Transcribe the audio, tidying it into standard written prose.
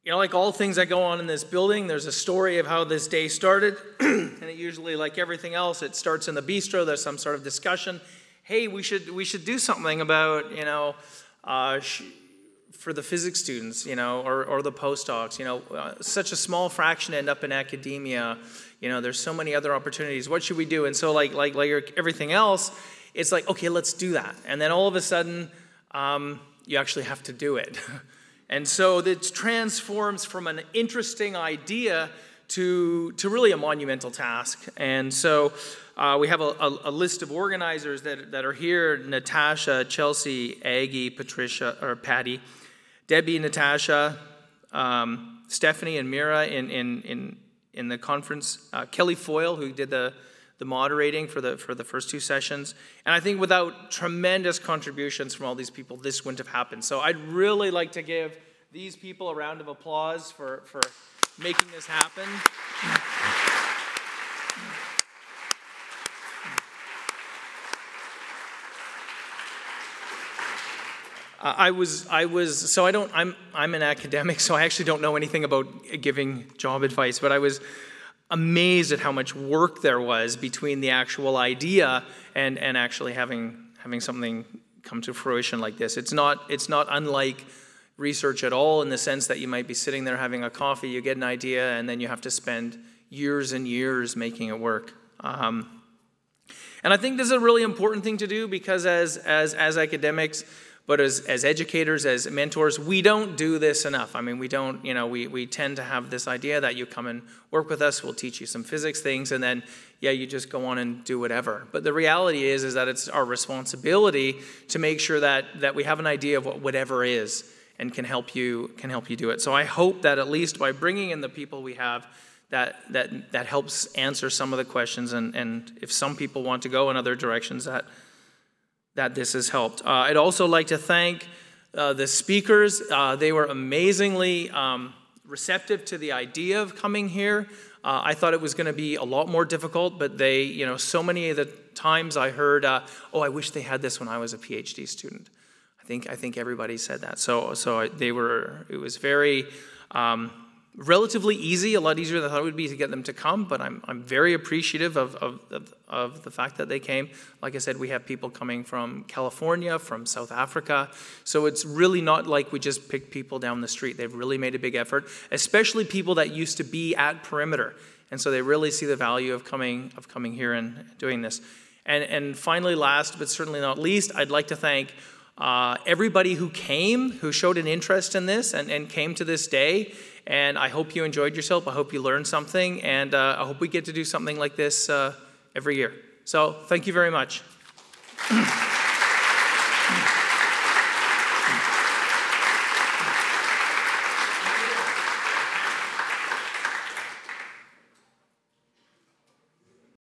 like all things that go on in this building, there's a story of how this day started. And it usually, like everything else, it starts in the bistro. There's some sort of discussion. Hey, we should do something about, for the physics students, or the postdocs. Such a small fraction end up in academia. There's so many other opportunities. What should we do? And so like everything else, it's like, okay, let's do that. And then all of a sudden, you actually have to do it. And so it transforms from an interesting idea to really a monumental task. And so we have a list of organizers that are here: Natasha, Chelsea, Aggie, Patricia, or Patty, Debbie, Natasha, Stephanie, and Mira in the conference. Kelly Foyle, who did the moderating for the first two sessions. And I think without tremendous contributions from all these people, this wouldn't have happened. So I'd really like to give these people a round of applause for making this happen. I'm an academic, so I actually don't know anything about giving job advice, but I was amazed at how much work there was between the actual idea and actually having something come to fruition like this. It's not unlike research at all, in the sense that you might be sitting there having a coffee, you get an idea, and then you have to spend years and years making it work. And I think this is a really important thing to do, because as academics, but as educators, as mentors, we don't do this enough. I mean, we don't, we tend to have this idea that you come and work with us, we'll teach you some physics things, and then, you just go on and do whatever. But the reality is that it's our responsibility to make sure that we have an idea of what whatever is and can help you do it. So I hope that at least by bringing in the people we have, that helps answer some of the questions, and if some people want to go in other directions, that this has helped. I'd also like to thank the speakers. They were amazingly receptive to the idea of coming here. I thought it was going to be a lot more difficult, but they, so many of the times I heard, I wish they had this when I was a PhD student. I think everybody said that. So it was very relatively easy, a lot easier than I thought it would be to get them to come, but I'm very appreciative of the fact that they came. Like I said, we have people coming from California, from South Africa, so it's really not like we just picked people down the street. They've really made a big effort, especially people that used to be at Perimeter, and so they really see the value of coming here and doing this. And finally, last but certainly not least, I'd like to thank everybody who came, who showed an interest in this and came to this day. And I hope you enjoyed yourself. I hope you learned something. And I hope we get to do something like this every year. So thank you very much.